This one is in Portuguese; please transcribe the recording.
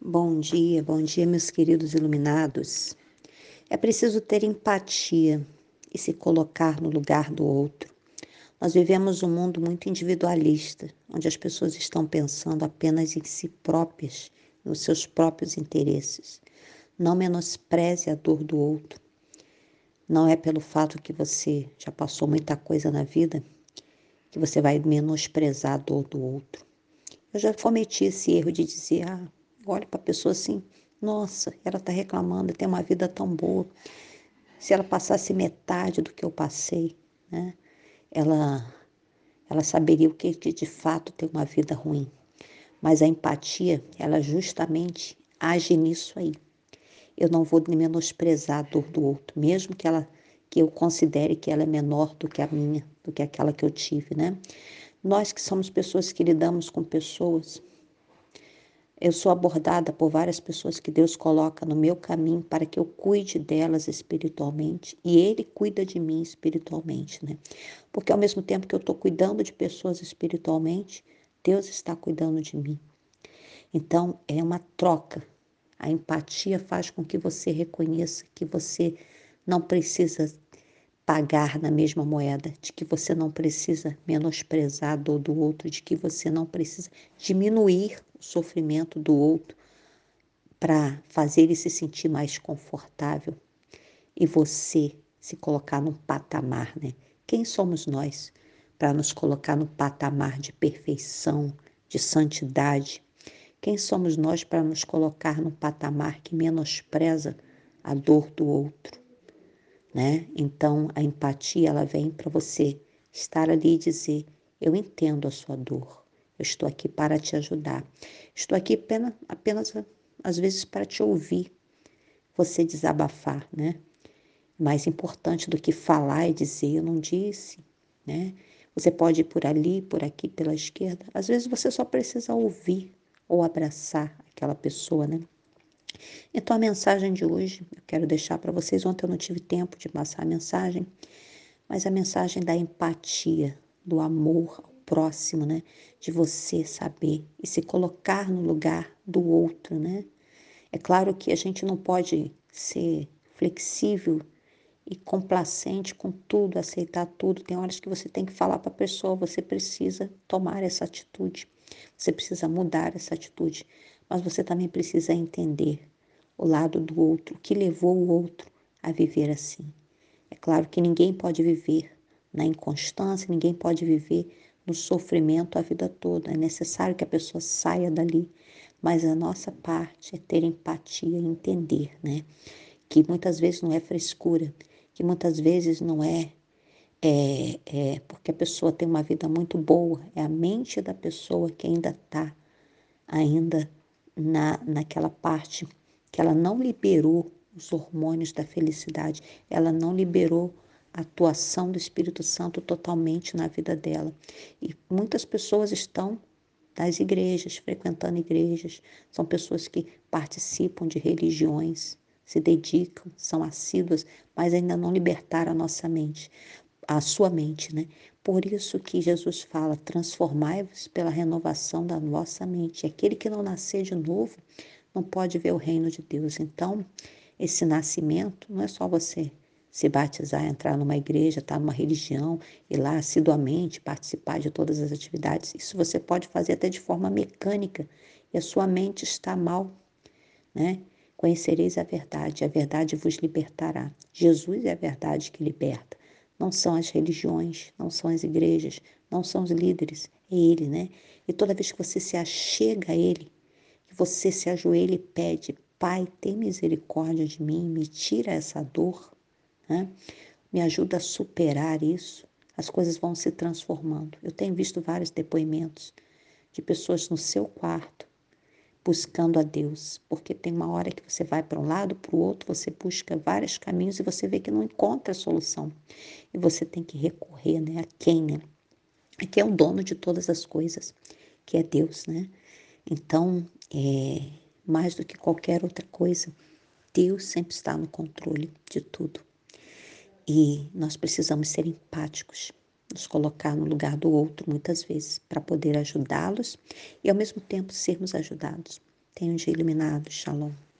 Bom dia, meus queridos iluminados. É preciso ter empatia e se colocar no lugar do outro. Nós vivemos um mundo muito individualista, onde as pessoas estão pensando apenas em si próprias, nos seus próprios interesses. Não menospreze a dor do outro. Não é pelo fato que você já passou muita coisa na vida que você vai menosprezar a dor do outro. Eu já cometi esse erro de dizer, olha para a pessoa assim, nossa, ela está reclamando, tem uma vida tão boa. Se ela passasse metade do que eu passei, né, ela, ela saberia o que de fato ter uma vida ruim. Mas a empatia, ela justamente age nisso aí. Eu não vou menosprezar a dor do outro, mesmo que eu considere que ela é menor do que a minha, do que aquela que eu tive, né? Nós que somos pessoas que lidamos com pessoas, eu sou abordada por várias pessoas que Deus coloca no meu caminho para que eu cuide delas espiritualmente e Ele cuida de mim espiritualmente, né? Porque ao mesmo tempo que eu estou cuidando de pessoas espiritualmente, Deus está cuidando de mim. Então é uma troca. A empatia faz com que você reconheça que você não precisa pagar na mesma moeda, de que você não precisa menosprezar a dor do outro, de que você não precisa diminuir o sofrimento do outro para fazer ele se sentir mais confortável e você se colocar num patamar, né? Quem somos nós para nos colocar no patamar de perfeição, de santidade? Quem somos nós para nos colocar no patamar que menospreza a dor do outro, né? Então, a empatia, ela vem para você estar ali e dizer, eu entendo a sua dor, eu estou aqui para te ajudar, estou aqui apenas às vezes para te ouvir, você desabafar, né? Mais importante do que falar e dizer, eu não disse, né? Você pode ir por ali, por aqui, pela esquerda. Às vezes você só precisa ouvir ou abraçar aquela pessoa, né? Então a mensagem de hoje, eu quero deixar para vocês. Ontem eu não tive tempo de passar a mensagem, mas a mensagem da empatia, do amor ao próximo, né? De você saber e se colocar no lugar do outro, né? É claro que a gente não pode ser flexível e complacente com tudo, aceitar tudo. Tem horas que você tem que falar para a pessoa, você precisa tomar essa atitude, você precisa mudar essa atitude, mas você também precisa entender o lado do outro, o que levou o outro a viver assim. É claro que ninguém pode viver na inconstância, ninguém pode viver no sofrimento a vida toda. É necessário que a pessoa saia dali, mas a nossa parte é ter empatia e entender, né? Que muitas vezes não é frescura, que muitas vezes não é porque a pessoa tem uma vida muito boa, é a mente da pessoa que ainda está ainda naquela parte que ela não liberou os hormônios da felicidade, ela não liberou a atuação do Espírito Santo totalmente na vida dela. E muitas pessoas estão nas igrejas, frequentando igrejas, são pessoas que participam de religiões, se dedicam, são assíduas, mas ainda não libertaram a nossa mente, a sua mente, né? Por isso que Jesus fala, transformai-vos pela renovação da vossa mente. Aquele que não nascer de novo não pode ver o reino de Deus. Então, esse nascimento não é só você se batizar, entrar numa igreja, estar numa religião, ir lá assiduamente participar de todas as atividades. Isso você pode fazer até de forma mecânica e a sua mente está mal, né? Conhecereis a verdade vos libertará. Jesus é a verdade que liberta. Não são as religiões, não são as igrejas, não são os líderes, é Ele, né? E toda vez que você se achega a Ele, que você se ajoelha e pede, Pai, tem misericórdia de mim, me tira essa dor, né? Me ajuda a superar isso, as coisas vão se transformando. Eu tenho visto vários depoimentos de pessoas no seu quarto, buscando a Deus, porque tem uma hora que você vai para um lado, para o outro, você busca vários caminhos e você vê que não encontra a solução. E você tem que recorrer, né? A quem, né? A quem é o dono de todas as coisas, que é Deus, né? Então, mais do que qualquer outra coisa, Deus sempre está no controle de tudo. E nós precisamos ser empáticos, nos colocar no lugar do outro muitas vezes, para poder ajudá-los e ao mesmo tempo sermos ajudados. Tenha um dia iluminado. Shalom.